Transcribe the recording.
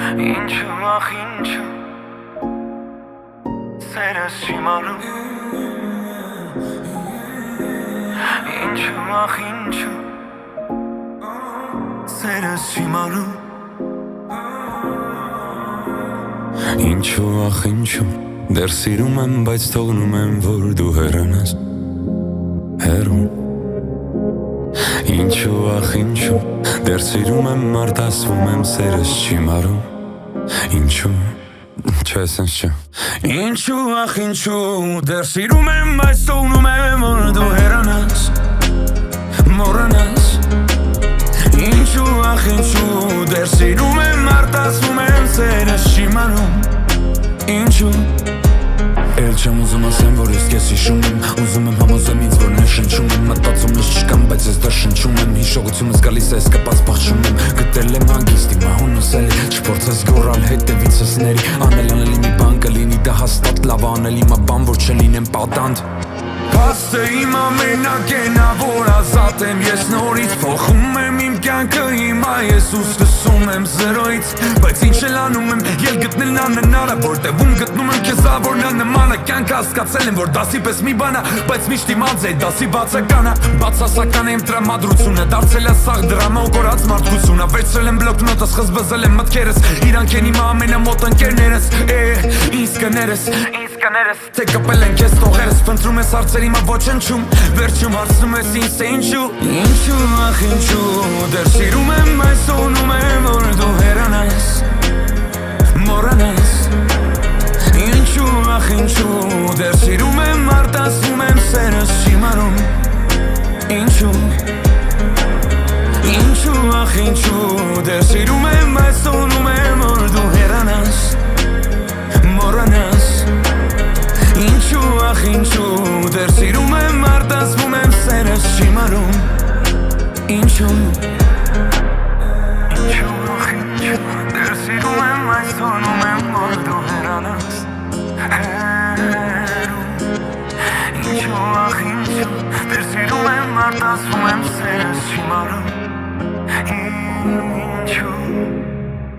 Ինչու ախ ինչու սերս չի մարում Ինչու ախ ինչու սերս չի մարում Ինչու ախ ինչու դեռ սիրում եմ, բայց թողնում եմ, որ դու հեռանաս Հեռուն Ինչու ախ ինչու դեռ սիրում եմ, արտասվում եմ, սերս չի մարում Ինչու Չէ, սենց չէ Ինչու ախ ինչու դեռ սիրում եմ, բայց թողնում եմ, որ դու հեռանաս Մոռանաս Ինչու ախ ինչու դեռ սիրում եմ, արտասվում եմ, սերս չի մարում Ինչու Էլ չեմ ուզում ասեմ, որ ես քեզ հիշում եմ Ուզում եմ համոզեմ ինձ, որ նեն շնչում եմ Մտածումս չկան, բայց ես դեռ շնչում եմ Հիշողությունս գալիս է, սկպած պախչում եմ Գտել եմ հանգիստ իմ ահունս էլի Չփորձես գոռալ հետևիցս ների Անել անելի մի բան կլինի, դա հաստատ լավ անել Իմա բան, որ չլինեմ պատանդ Փաստը իմ ամենակենա, որ ազատ եմ ես նորից Փոխում եմ իմ կյանքը հիմա ես ու սկսում եմ զրոյից Բայց ինչ էլ անում եմ, ել գտնելն անհնար է Որտևում գտնում եմ քեզ ավորն աննման է Կյանքը հասկացել եմ, որ դասի պես մի բան է Բայց միշտ իմաց է, դասի բացական է Բացասական է իմ տրամադրությունը Դարձել է սաղ դրամա ու կորած մարդկությունը Վերցրել եմ բլոկնոտս, խզբզել եմ մտքերս Իրանք են իմ ամենամոտ ընկերներս Ինձ կներս Թե կպել են քեզ տողերս Փնտրում ես հարցեր իմա ոչնչում Վերջում հարցնում ես ինձ թե ինչու Ինչու ախ ինչու Դեռ սիրում եմ այս թողնում եմ որ դու հեռանաս Մոռանաս Ինչու ախ ինչու Դեռ սիրում եմ արտասվում եմ սերս չի մարում Ինչու Ինչու ախ ինչու Դեռ սիրում եմ այս թողնում եմ որ դու հեռանաս Մոռանաս Ինչու ախ ինչու Դեռ սիրում եմ արտասվում եմ սերս չի մարում Ինչու Ինչու ախ ինչու Դեռ սիրում եմ այս թողնում եմ որ դու հեռանաս Ինչու ախ ինչու Դեռ սիրում եմ արտասվում եմ սերս չի մարում Ինչու